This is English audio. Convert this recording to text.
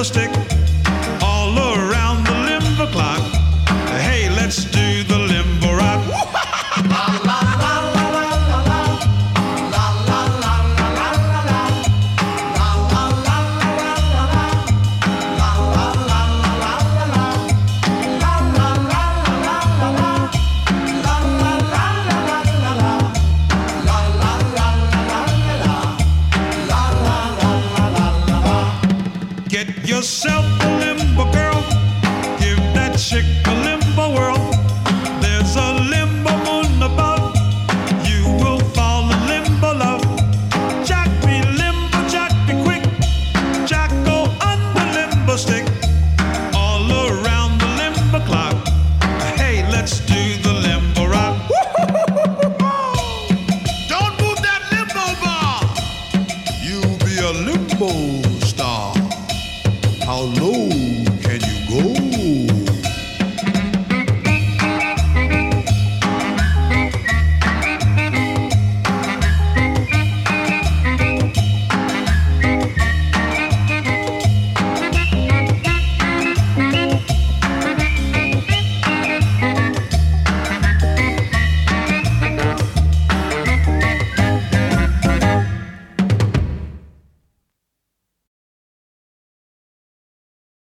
limbo stick all around the limbo clock. Hey, let's do the limbo rock. Get yourself a limbo girl, give that chick a limbo whirl. There's a limbo moon above, you will fall in limbo love. Jack be limbo, Jack be quick, Jack go under limbo stick, all around the limbo clock. Hey, let's do the limbo rock. Don't move that limbo bar, you'll be a limbo star. How low